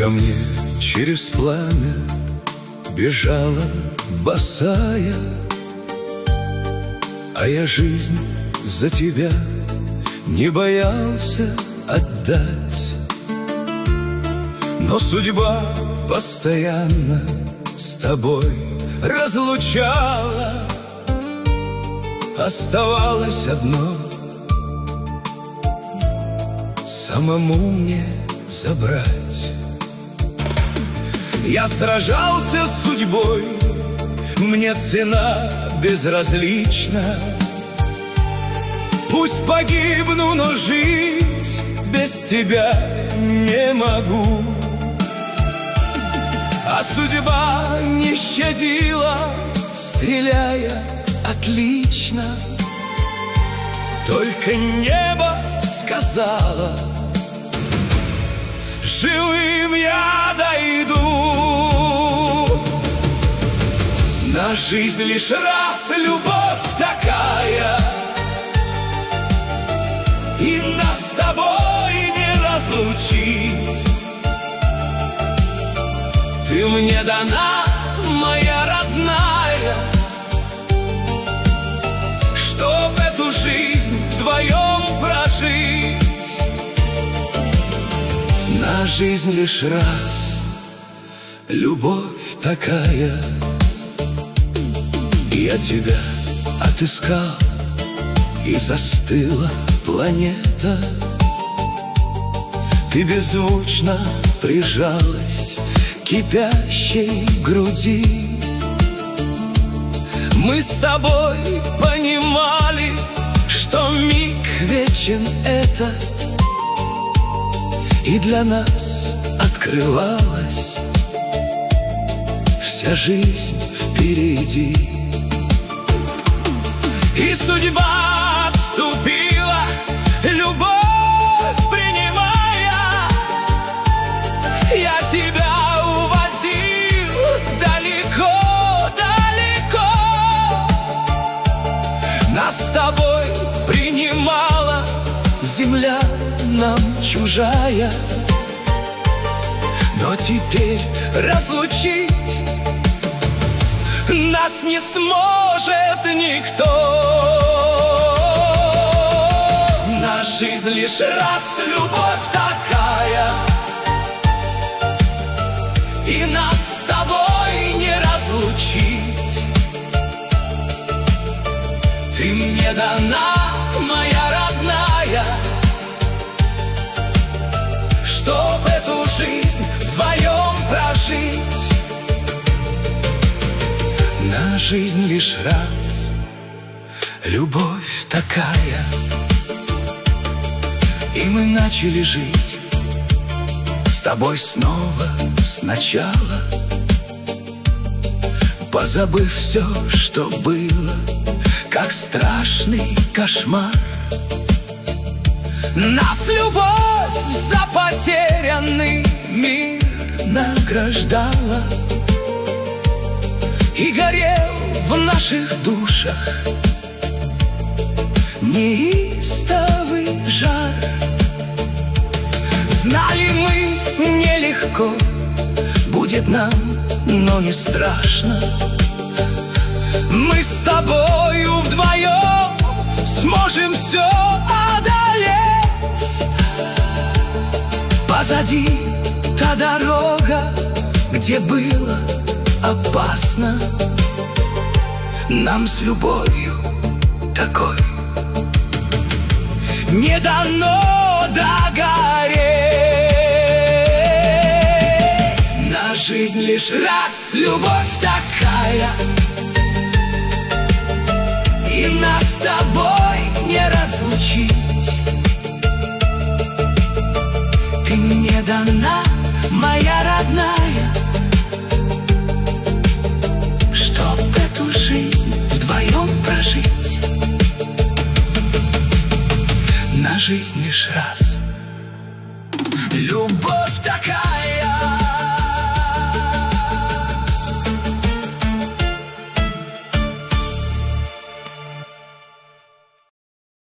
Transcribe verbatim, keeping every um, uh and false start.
ко мне через пламя бежала босая, а я жизнь за тебя не боялся отдать. Но судьба постоянно с тобой разлучала. Оставалось одно — самому мне забрать. Я сражался с судьбой, мне цена безразлична. Пусть погибну, но жить без тебя не могу. А судьба не щадила, стреляя отлично. Только небо сказала: живым я дойду. На жизнь лишь раз любовь такая, и нас с тобой не разлучить. Ты мне дана, моя родная, чтоб эту жизнь вдвоем прожить. На жизнь лишь раз любовь такая. Я тебя отыскал, и застыла планета. Ты беззвучно прижалась к кипящей груди. Мы с тобой понимали, что миг вечен этот, и для нас открывалась вся жизнь впереди. И судьба отступила, любовь принимая. Я тебя увозил далеко-далеко. Нас с тобой принимала земля нам чужая. Но теперь разлучить нас не сможет никто. На жизнь лишь раз любовь такая, и нас с тобой не разлучить. Ты мне дана, моя родная, чтоб эту жизнь вдвоем прожить. На жизнь лишь раз любовь такая, и мы начали жить с тобой снова сначала, позабыв все, что было, как страшный кошмар. Нас любовь за потерянный мир награждала, и горел в наших душах неистовый жар. Знали мы, нелегко будет нам, но не страшно. Мы с тобою вдвоем сможем все одолеть. Позади та дорога, где было опасно. Нам с любовью такой не дано догореть. На жизнь лишь раз любовь такая, и нас с тобой не разлучить. Ты мне дана, моя родная, чтоб эту жизнь вдвоем прожить. На жизнь лишь раз